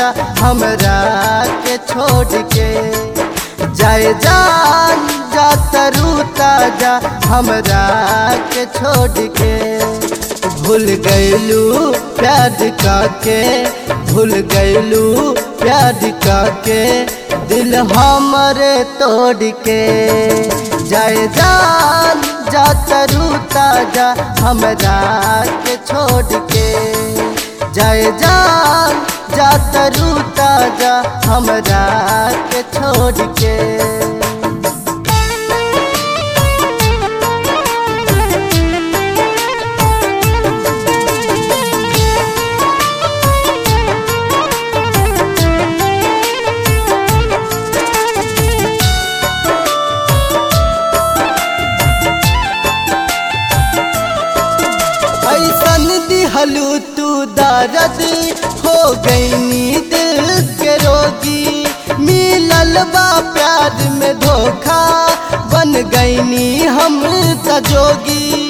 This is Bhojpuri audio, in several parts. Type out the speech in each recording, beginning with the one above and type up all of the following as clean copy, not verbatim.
जा हमरा के छोड़ के। जाए जान जा तरू ताजा हमरा के छोड़ के। भूल गइलू प्यार काके, भूल गइलू प्यार काके, दिल हमरे तोड़ के। जाए जान जा तरू ताजा हमरा के छोड़ के। जाए जान जा तरू ताजा हमरा के छोड़ के। ऐसन दिहलू तू दर्द हो गईनी दिल के रोगी। मिलल बा प्यार में धोखा बन गईनी हम त जोगी।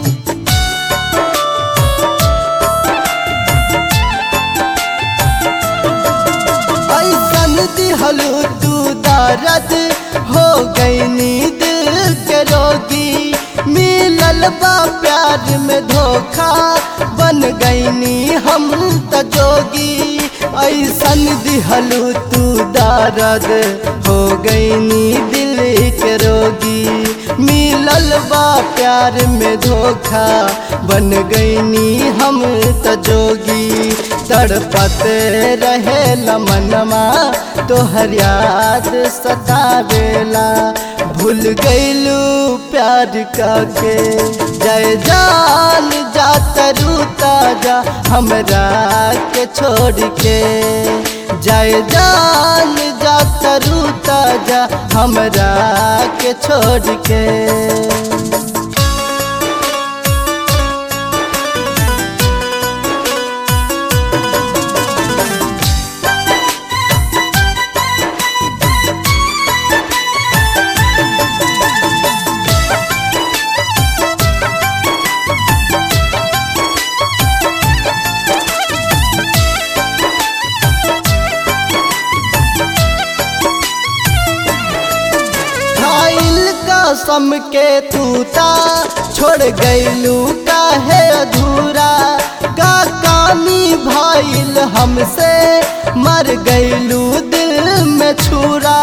ऐसन दिहलू तू दर्द हो गईनी दिल के रोगी। मिलल बा प्यार में धोखा बन गईनी हम त जोगी। ऐसन दिहलू तू दर्द हो गईनी दिल के रोगी। मिलल बा प्यार में धोखा बन गईनी हम त जोगी। तड़पत रहे मनवा तोहर याद सतावेला। भूल गइलू प्यार काके। जाए जान जा तरू ताजा हमरा के छोड़ के। जाए जान जा तरू ताजा हमरा के छोड़ के। कसम के तूता छोड़ गइलू काहे अधूरा। का कामी भइल हमसे मर गइलू दिल में छुरा।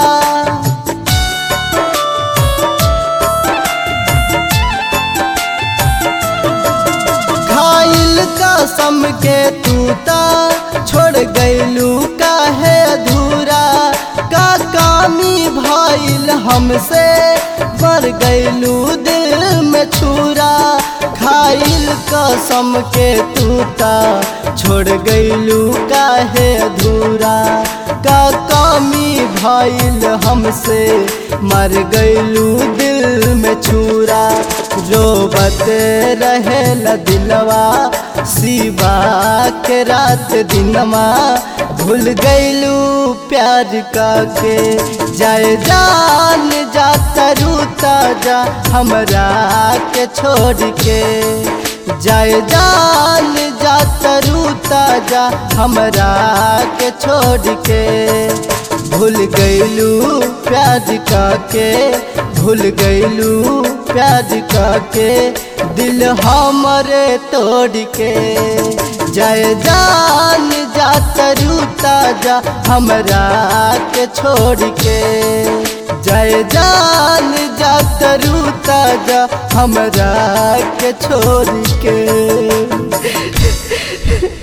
खाइल कसम के तूता छोड़ गइलू काहे अधूरा। का कामी भइल हमसे मर गइलू दिल में छुरा। खाइल कसम के तूता छोड़ गइलू काहे अधूरा। का कमी भइल हमसे मर गइलू दिल में छुरा। रोबत रहेला दिलवा सिवा के रात दिनमा। भूल गइलू प्यार काके। जाए जान जा तरू ताजा हमरा के छोड़ के। जाए जान जा तरू ताजा हमरा के छोड़ के। भूल गइलू प्यार काके, भूल गइलू प्यार काके, दिल हमरे तोड़ के। जाए जान जा तरू ताजा हमरा के छोड़ के। जाए जान जा तरू ताजा हमरा के छोड़ के।